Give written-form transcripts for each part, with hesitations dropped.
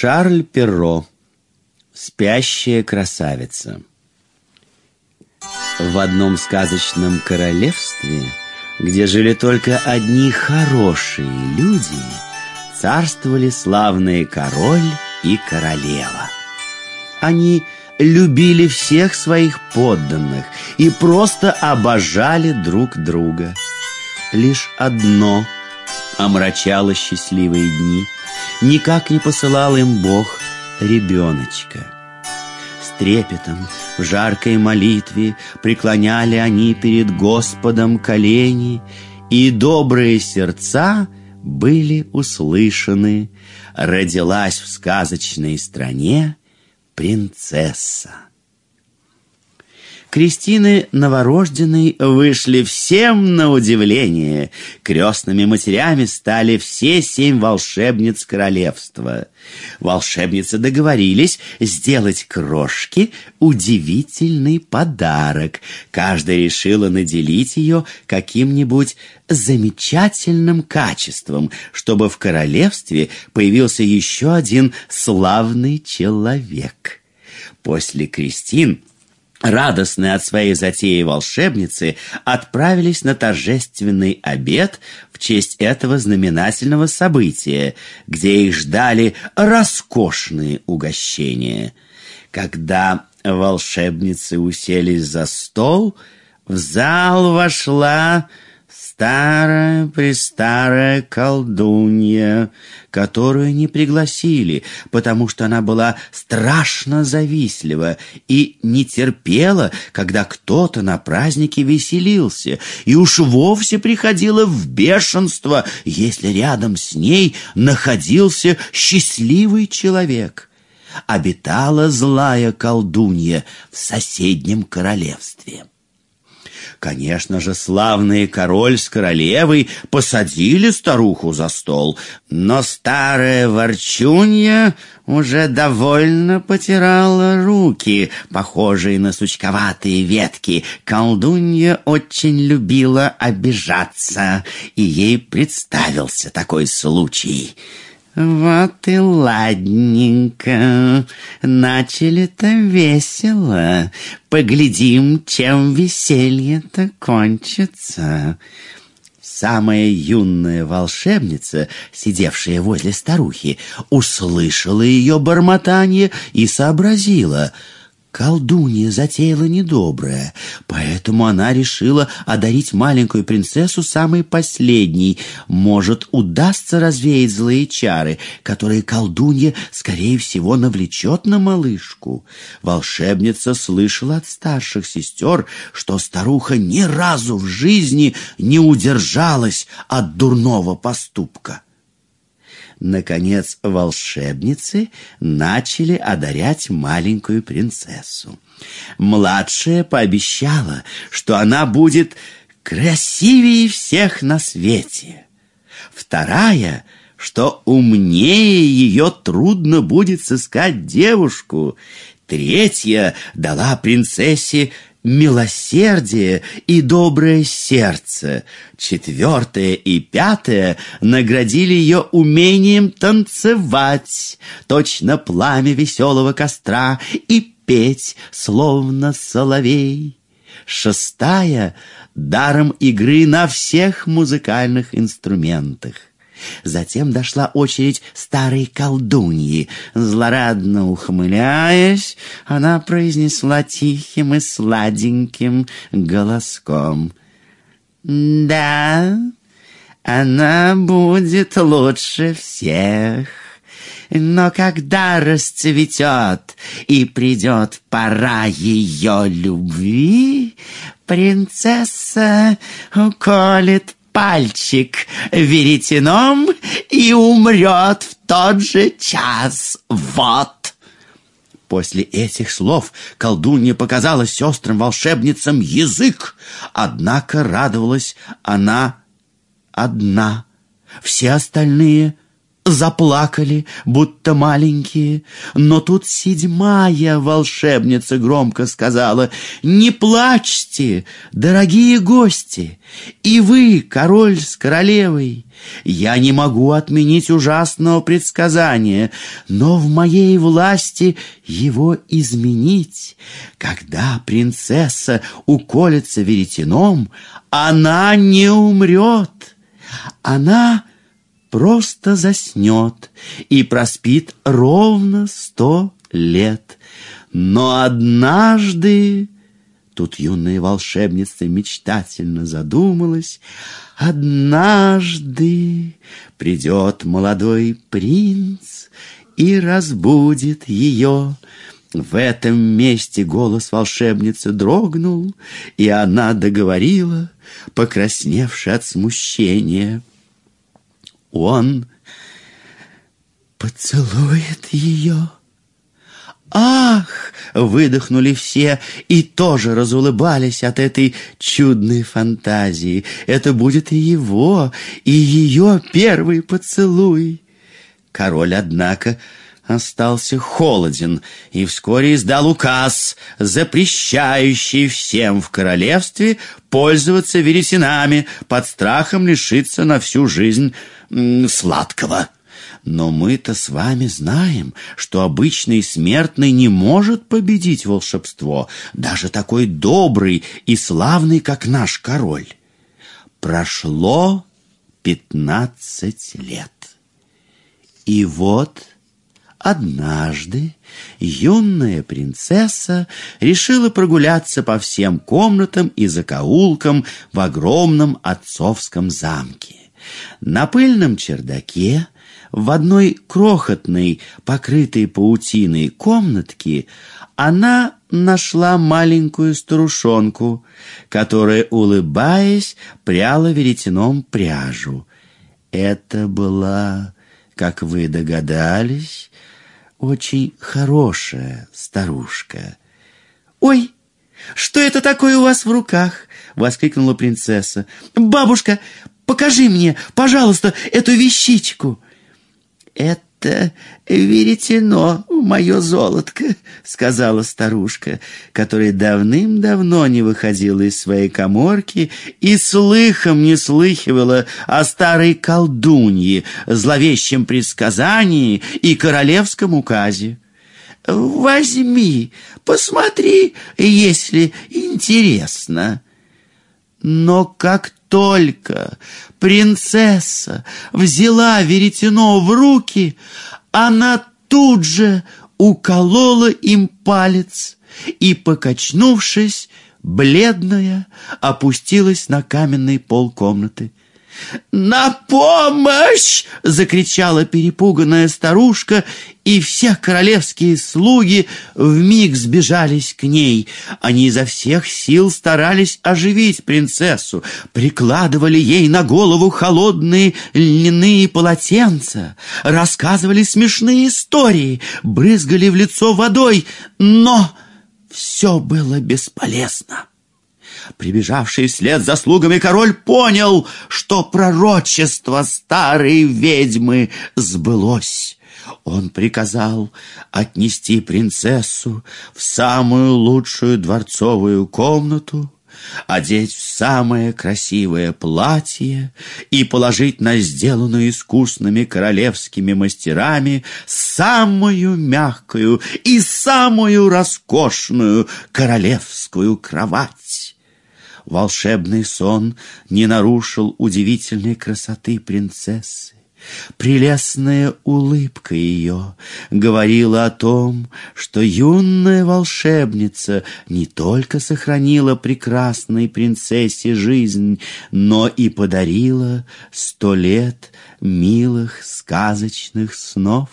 Шарль Перро. Спящая красавица. В одном сказочном королевстве, где жили только одни хорошие люди, царствовали славные король и королева. Они любили всех своих подданных и просто обожали друг друга. Лишь одно омрачало счастливые дни: никак не посылал им Бог ребеночка. С трепетом, в жаркой молитве преклоняли они перед Господом колени, и добрые сердца были услышаны. Родилась в сказочной стране принцесса. Крестины новорожденной вышли всем на удивление. Крестными матерями стали все 7 волшебниц королевства. Волшебницы договорились сделать крошке удивительный подарок. Каждая решила наделить ее каким-нибудь замечательным качеством, чтобы в королевстве появился еще один славный человек. После крестин радостные от своей затеи волшебницы отправились на торжественный обед в честь этого знаменательного события, где их ждали роскошные угощения. Когда волшебницы уселись за стол, в зал вошла старая-престарая колдунья, которую не пригласили, потому что она была страшно завистлива и не терпела, когда кто-то на празднике веселился, и уж вовсе приходила в бешенство, если рядом с ней находился счастливый человек. Обитала злая колдунья в соседнем королевстве. Конечно же, славные король с королевой посадили старуху за стол, но старая ворчунья уже довольно потирала руки, похожие на сучковатые ветки. Колдунья очень любила обижаться, и ей представился такой случай. Вот и ладненько, начали-то весело, поглядим, чем веселье-то кончится. Самая юная волшебница, сидевшая возле старухи, услышала ее бормотание и сообразила: колдунья затеяла недоброе, поэтому она решила одарить маленькую принцессу самой последней. Может, удастся развеять злые чары, которые колдунья, скорее всего, навлечет на малышку. Волшебница слышала от старших сестер, что старуха ни разу в жизни не удержалась от дурного поступка. Наконец, волшебницы начали одарять маленькую принцессу. Младшая пообещала, что она будет красивее всех на свете. Вторая, что умнее ее трудно будет сыскать девушку. Третья дала принцессе милосердие и доброе сердце. 4 и 5 наградили ее умением танцевать, точно пламя веселого костра, и петь, словно соловей. 6 даром игры на всех музыкальных инструментах. Затем дошла очередь старой колдуньи. Злорадно ухмыляясь, она произнесла тихим и сладеньким голоском: «Да, она будет лучше всех. Но когда расцветет и придет пора ее любви, принцесса уколет пальчик веретеном и умрет в тот же час. Вот». После этих слов колдунья показала сестрам-волшебницам язык. Однако радовалась она одна. Все остальные заплакали, будто маленькие. Но тут 7-я волшебница громко сказала: «Не плачьте, дорогие гости, и вы, король с королевой. Я не могу отменить ужасного предсказания, но в моей власти его изменить. Когда принцесса уколется веретеном, она не умрет. Она просто заснет и проспит ровно 100 лет. Но однажды...» Тут юная волшебница мечтательно задумалась. «Однажды придет молодой принц и разбудит ее». В этом месте голос волшебницы дрогнул, и она договорила, покрасневши от смущения: «Он поцелует ее». «Ах!» — выдохнули все и тоже разулыбались от этой чудной фантазии. Это будет и его, и ее первый поцелуй. Король, однако, остался холоден и вскоре издал указ, запрещающий всем в королевстве пользоваться веретенами под страхом лишиться на всю жизнь сладкого. Но мы-то с вами знаем, что обычный смертный не может победить волшебство, даже такой добрый и славный, как наш король. Прошло 15 лет. И вот однажды юная принцесса решила прогуляться по всем комнатам и закоулкам в огромном отцовском замке. На пыльном чердаке в одной крохотной, покрытой паутиной комнатке она нашла маленькую старушонку, которая, улыбаясь, пряла веретеном пряжу. Это была, как вы догадались, очень хорошая старушка. «Ой, что это такое у вас в руках?» — воскликнула принцесса. «Бабушка, покажи мне, пожалуйста, эту вещичку». «Это веретено, мое золотко», — сказала старушка, которая давным-давно не выходила из своей каморки и слыхом не слыхивала о старой колдунье, зловещем предсказании и королевском указе. «Возьми, посмотри, если интересно». Но как только принцесса взяла веретено в руки, она тут же уколола им палец и, покачнувшись, бледная, опустилась на каменный пол комнаты. «На помощь!» — закричала перепуганная старушка, и все королевские слуги вмиг сбежались к ней. Они изо всех сил старались оживить принцессу, прикладывали ей на голову холодные льняные полотенца, рассказывали смешные истории, брызгали в лицо водой, но все было бесполезно. Прибежавший вслед за слугами король понял, что пророчество старой ведьмы сбылось. Он приказал отнести принцессу в самую лучшую дворцовую комнату, одеть в самое красивое платье и положить на сделанную искусными королевскими мастерами самую мягкую и самую роскошную королевскую кровать. Волшебный сон не нарушил удивительной красоты принцессы. Прелестная улыбка ее говорила о том, что юная волшебница не только сохранила прекрасной принцессе жизнь, но и подарила 100 лет милых сказочных снов.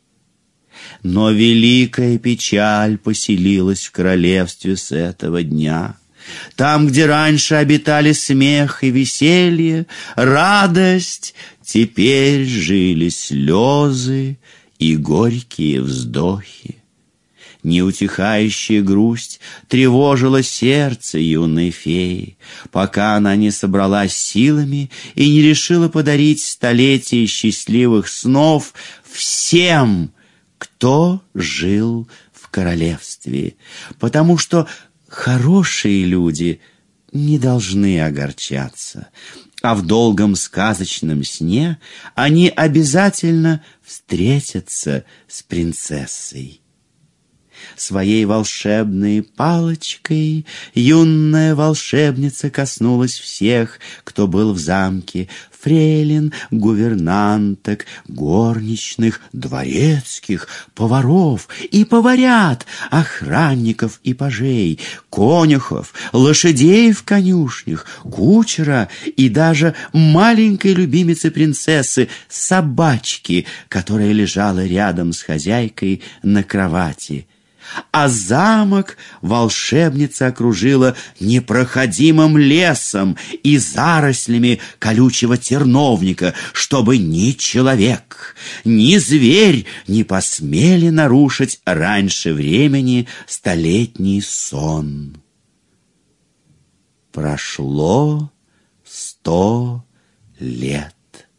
Но великая печаль поселилась в королевстве с этого дня. Там, где раньше обитали смех и веселье, радость, теперь жили слезы и горькие вздохи. Неутихающая грусть тревожила сердце юной феи, пока она не собралась силами и не решила подарить столетие счастливых снов всем, кто жил в королевстве, потому что хорошие люди не должны огорчаться, а в долгом сказочном сне они обязательно встретятся с принцессой. Своей волшебной палочкой юная волшебница коснулась всех, кто был в замке: фрейлин, гувернанток, горничных, дворецких, поваров и поварят, охранников и пажей, конюхов, лошадей в конюшнях, кучера и даже маленькой любимицы принцессы, собачки, которая лежала рядом с хозяйкой на кровати. А замок волшебница окружила непроходимым лесом и зарослями колючего терновника, чтобы ни человек, ни зверь не посмели нарушить раньше времени столетний сон. Прошло 100 лет.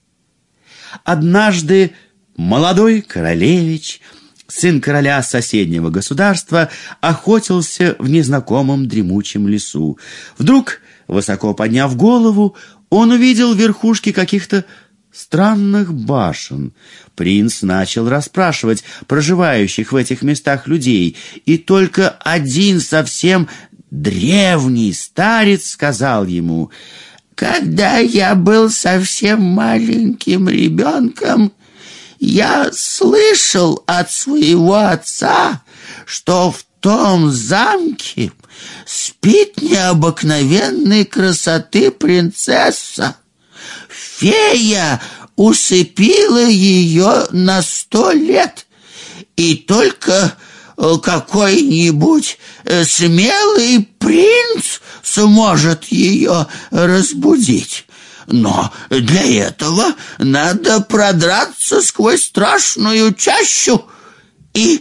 Однажды молодой королевич, сын короля соседнего государства, охотился в незнакомом дремучем лесу. Вдруг, высоко подняв голову, он увидел верхушки каких-то странных башен. Принц начал расспрашивать проживающих в этих местах людей, и только один совсем древний старец сказал ему: «Когда я был совсем маленьким ребенком, я слышал от своего отца, что в том замке спит необыкновенной красоты принцесса. Фея усыпила ее на 100 лет, и только какой-нибудь смелый принц сможет ее разбудить. Но для этого надо продраться сквозь страшную чащу и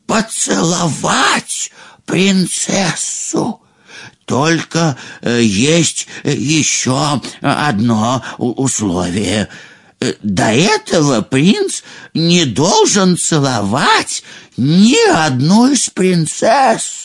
поцеловать принцессу. Только есть еще одно условие. До этого принц не должен целовать ни одну из принцесс».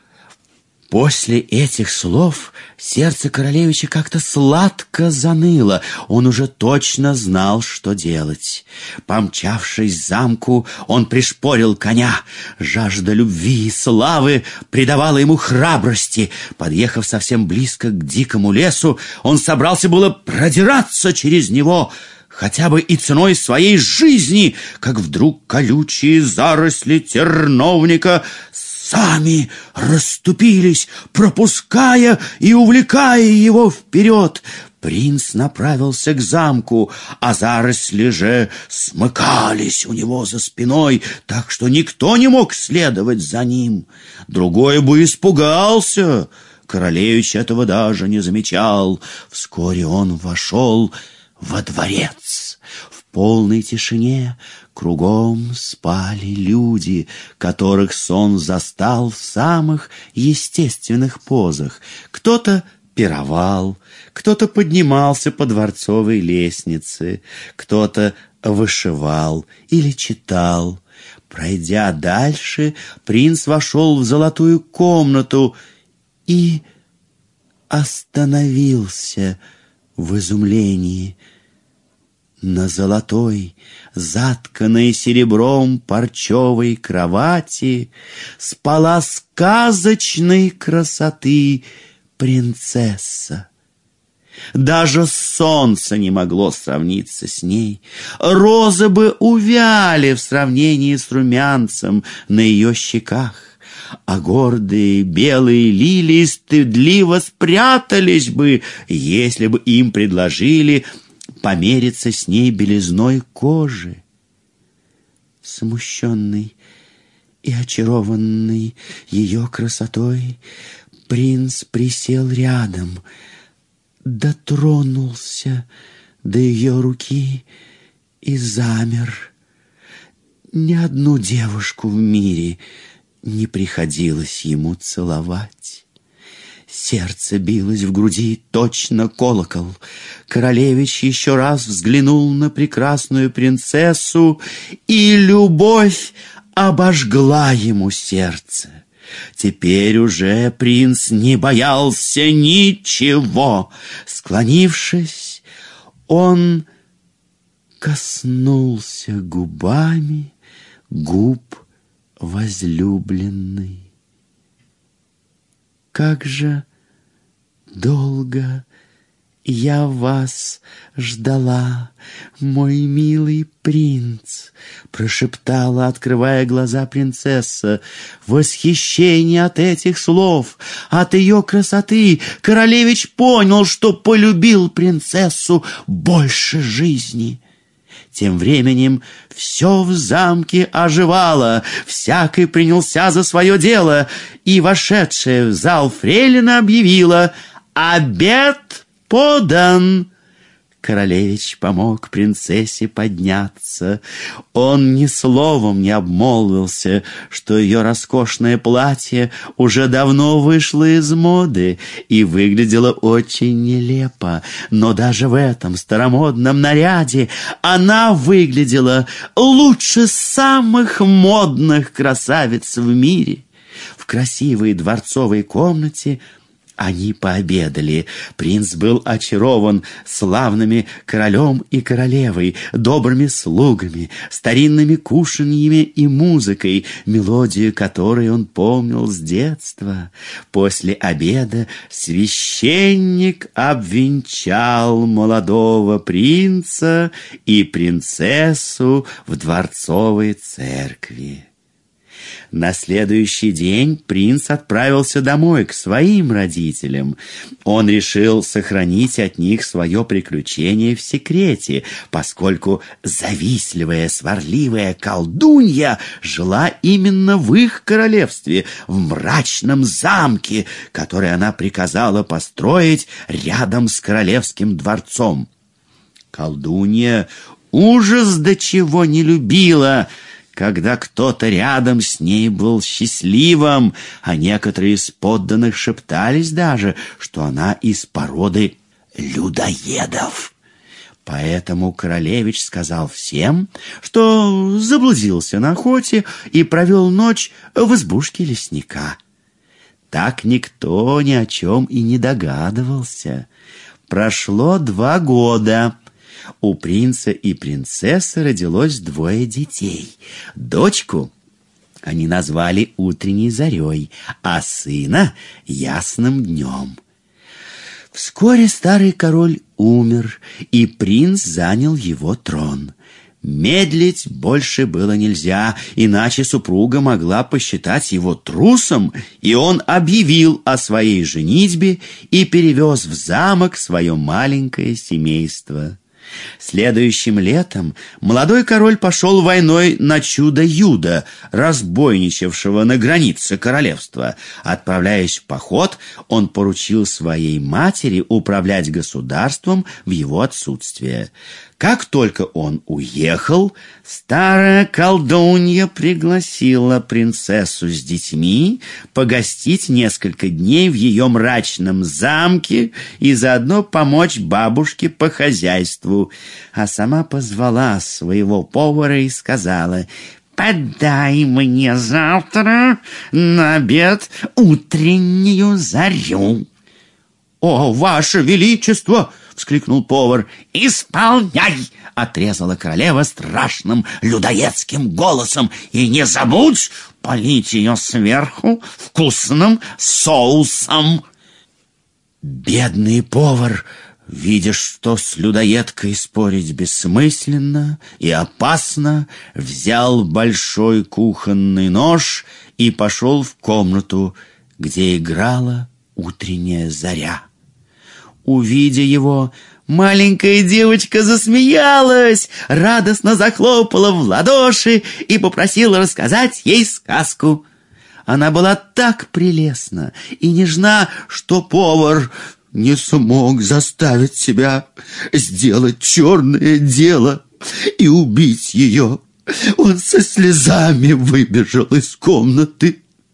После этих слов сердце королевича как-то сладко заныло. Он уже точно знал, что делать. Помчавшись к замку, он пришпорил коня. Жажда любви и славы придавала ему храбрости. Подъехав совсем близко к дикому лесу, он собрался было продираться через него, хотя бы и ценой своей жизни, как вдруг колючие заросли терновника сами расступились, пропуская и увлекая его вперед. Принц направился к замку, а заросли же смыкались у него за спиной, так что никто не мог следовать за ним. Другой бы испугался. Королевич этого даже не замечал. Вскоре он вошел во дворец. В полной тишине кругом спали люди, которых сон застал в самых естественных позах. Кто-то пировал, кто-то поднимался по дворцовой лестнице, кто-то вышивал или читал. Пройдя дальше, принц вошел в золотую комнату и остановился в изумлении. На золотой, затканной серебром парчевой кровати спала сказочной красоты принцесса. Даже солнце не могло сравниться с ней. Розы бы увяли в сравнении с румянцем на ее щеках, а гордые белые лилии стыдливо спрятались бы, если бы им предложили помериться с ней белизной кожи. Смущенный и очарованный ее красотой, принц присел рядом, дотронулся до ее руки и замер. Ни одну девушку в мире не приходилось ему целовать. Сердце билось в груди, точно колокол. Королевич еще раз взглянул на прекрасную принцессу, и любовь обожгла ему сердце. Теперь уже принц не боялся ничего. Склонившись, он коснулся губами губ возлюбленной. «Как же долго я вас ждала, мой милый принц!» прошептала, открывая глаза, принцесса. В восхищении от этих слов, от ее красоты, королевич понял, что полюбил принцессу больше жизни. Тем временем все в замке оживало, всякий принялся за свое дело, и вошедшая в зал фрейлина объявила: «Обед подан!» Королевич помог принцессе подняться. Он ни словом не обмолвился, что ее роскошное платье уже давно вышло из моды и выглядело очень нелепо. Но даже в этом старомодном наряде она выглядела лучше самых модных красавиц в мире. В красивой дворцовой комнате они пообедали. Принц был очарован славными королем и королевой, добрыми слугами, старинными кушаньями и музыкой, мелодию которой он помнил с детства. После обеда священник обвенчал молодого принца и принцессу в дворцовой церкви. На следующий день принц отправился домой к своим родителям. Он решил сохранить от них свое приключение в секрете, поскольку завистливая, сварливая колдунья жила именно в их королевстве, в мрачном замке, который она приказала построить рядом с королевским дворцом. Колдунья ужас до чего не любила, когда кто-то рядом с ней был счастливым, а некоторые из подданных шептались даже, что она из породы людоедов. Поэтому королевич сказал всем, что заблудился на охоте и провел ночь в избушке лесника. Так никто ни о чем и не догадывался. Прошло 2 года. У принца и принцессы родилось 2 детей. Дочку они назвали Утренней зарей, а сына Ясным днем. Вскоре старый король умер, и принц занял его трон. Медлить больше было нельзя, иначе супруга могла посчитать его трусом, и он объявил о своей женитьбе и перевез в замок свое маленькое семейство. Следующим летом молодой король пошел войной на чудо-юдо, разбойничавшего на границе королевства. Отправляясь в поход, он поручил своей матери управлять государством в его отсутствие. Как только он уехал, старая колдунья пригласила принцессу с детьми погостить несколько дней в ее мрачном замке и заодно помочь бабушке по хозяйству, а сама позвала своего повара и сказала: «Подай мне завтра на обед утреннюю зарю». «О, ваше величество!» — вскрикнул повар. «Исполняй!» — отрезала королева страшным людоедским голосом. «И не забудь полить ее сверху вкусным соусом». Бедный повар, видя, что с людоедкой спорить бессмысленно и опасно, взял большой кухонный нож и пошел в комнату, где играла утренняя заря. Увидя его, маленькая девочка засмеялась, радостно захлопала в ладоши и попросила рассказать ей сказку. Она была так прелестна и нежна, что повар не смог заставить себя сделать черное дело и убить ее. Он со слезами выбежал из комнаты.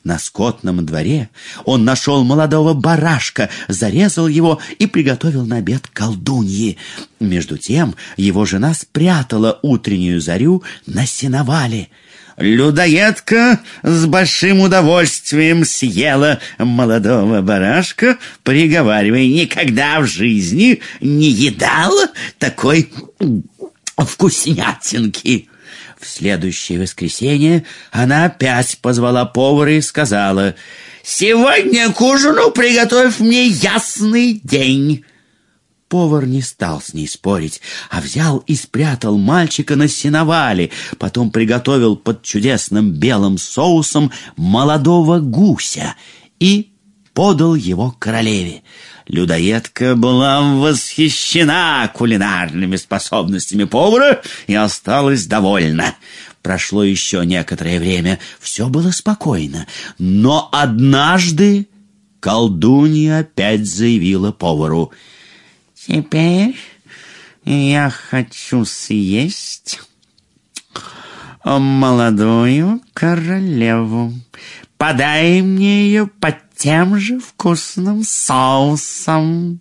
На скотном дворе он нашел молодого барашка, зарезал его и приготовил на обед колдуньи. Между тем его жена спрятала утреннюю зарю на сеновале. Людоедка с большим удовольствием съела молодого барашка, приговаривая: никогда в жизни не едала такой вкуснятинки. В следующее воскресенье она опять позвала повара и сказала: «Сегодня к ужину приготовь мне ясный день». Повар не стал с ней спорить, а взял и спрятал мальчика на сеновале, потом приготовил под чудесным белым соусом молодого гуся и подал его королеве. Людоедка была восхищена кулинарными способностями повара и осталась довольна. Прошло еще некоторое время, все было спокойно, но однажды колдунья опять заявила повару: «Теперь я хочу съесть молодую королеву. Подай мне ее под тем же вкусным соусом».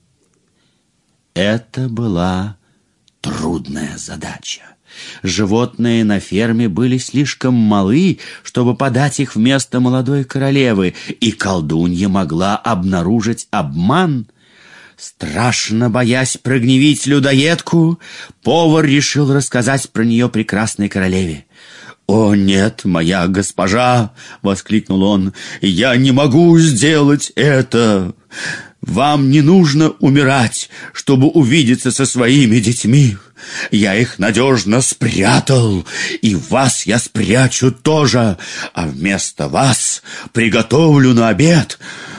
Это была трудная задача. Животные на ферме были слишком малы, чтобы подать их вместо молодой королевы, и колдунья могла обнаружить обман. Страшно боясь прогневить людоедку, повар решил рассказать про нее прекрасной королеве. «О, нет, моя госпожа!» — воскликнул он. «Я не могу сделать это! Вам не нужно умирать, чтобы увидеться со своими детьми. Я их надежно спрятал, и вас я спрячу тоже, а вместо вас приготовлю на обед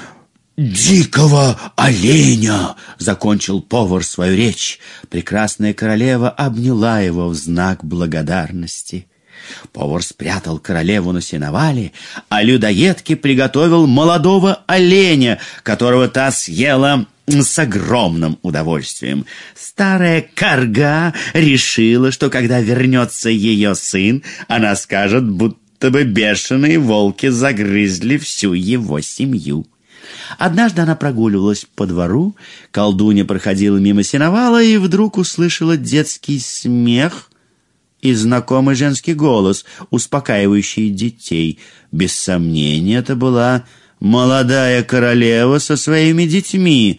дикого оленя!» — закончил повар свою речь. Прекрасная королева обняла его в знак благодарности. Повар спрятал королеву на сеновале, а людоедке приготовил молодого оленя, которого та съела с огромным удовольствием. Старая карга решила, что когда вернется ее сын, она скажет, будто бы бешеные волки загрызли всю его семью. Однажды она прогуливалась по двору, колдунья проходила мимо сеновала и вдруг услышала детский смех и знакомый женский голос, успокаивающий детей. Без сомнения, это была молодая королева со своими детьми.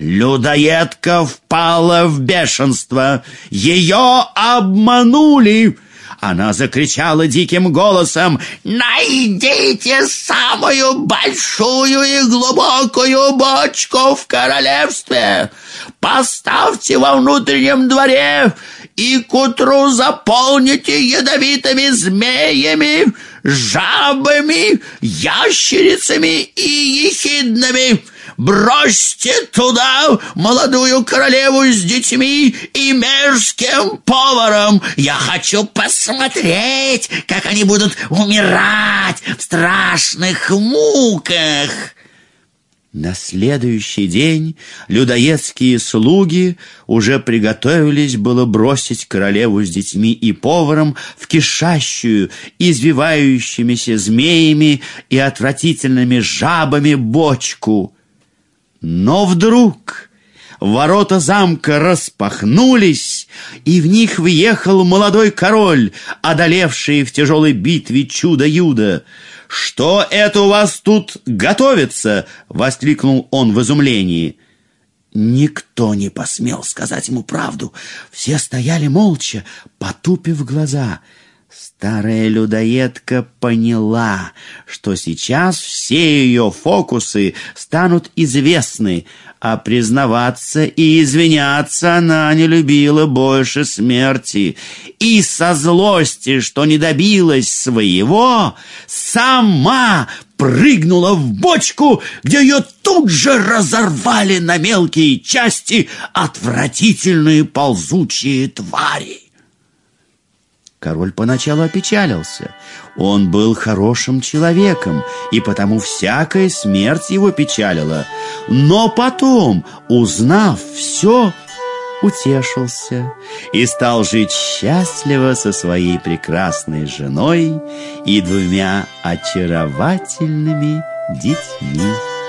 Людоедка впала в бешенство. Ее обманули! Она закричала диким голосом: «Найдите самую большую и глубокую бочку в королевстве! Поставьте во внутреннем дворе и к утру заполните ядовитыми змеями, жабами, ящерицами и ехиднами. Бросьте туда молодую королеву с детьми и мерзким поваром. Я хочу посмотреть, как они будут умирать в страшных муках». На следующий день людоедские слуги уже приготовились было бросить королеву с детьми и поваром в кишащую, извивающимися змеями и отвратительными жабами бочку. Но вдруг ворота замка распахнулись, и в них въехал молодой король, одолевший в тяжелой битве чудо-юдо. «Что это у вас тут готовится?» — воскликнул он в изумлении. Никто не посмел сказать ему правду. Все стояли молча, потупив глаза. Старая людоедка поняла, что сейчас все ее фокусы станут известны, а признаваться и извиняться она не любила больше смерти. И со злости, что не добилась своего, сама прыгнула в бочку, где ее тут же разорвали на мелкие части отвратительные ползучие твари. Король поначалу опечалился. Он был хорошим человеком, и потому всякая смерть его печалила. Но потом, узнав все, утешился и стал жить счастливо со своей прекрасной женой и двумя очаровательными детьми.